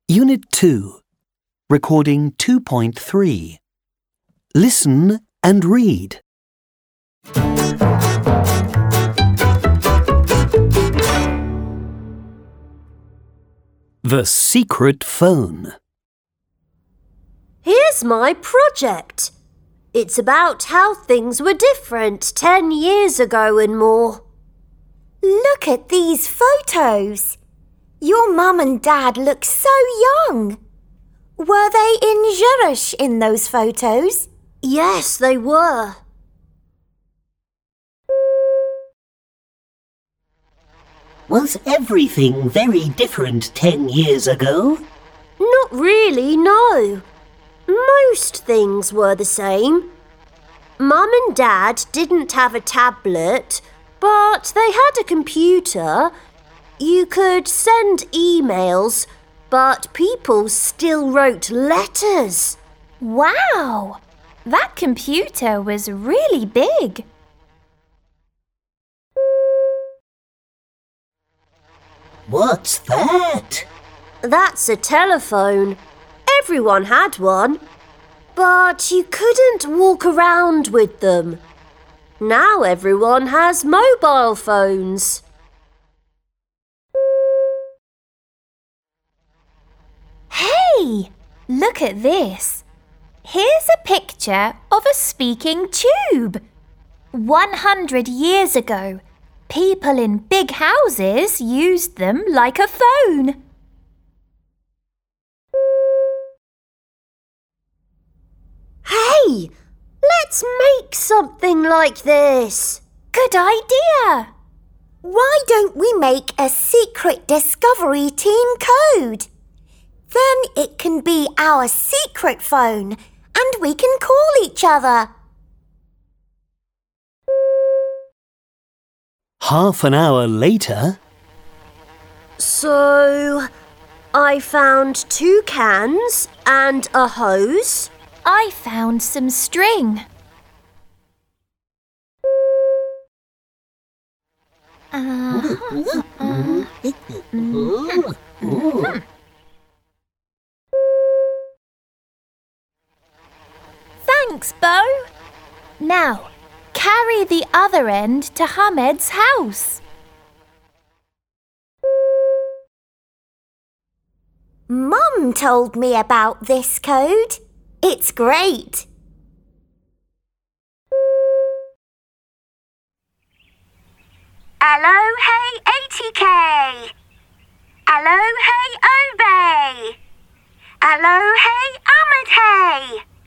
Unit 2, Recording 2.3. Listen and read. The Secret Phone. Here's my project. It's about how things were different 10 years ago and more. Look at these photos. Your mum and dad look so young. Were they in Zurich in those photos? Yes, they were. Was everything very different 10 years ago? Not really, no. Most things were the same. Mum and Dad didn't have a tablet, but they had a computer. You could send emails, but people still wrote letters. Wow! That computer was really big. What's that? That's a telephone. Everyone had one. But you couldn't walk around with them. Now everyone has mobile phones. Hey, look at this. Here's a picture of a speaking tube. 100 years ago, people in big houses used them like a phone. Hey, let's make something like this. Good idea. Why don't we make a secret discovery team code? Then it can be our secret phone and we can call each other. Half an hour later. So, I found 2 cans and a hose. I found some string. Thanks, Bo. Now, carry the other end to Hamed's house. Mum told me about this code. It's great. Hello, hey, 80K. Hello, hey, Obey. Hello, hey, Ahmed, hey.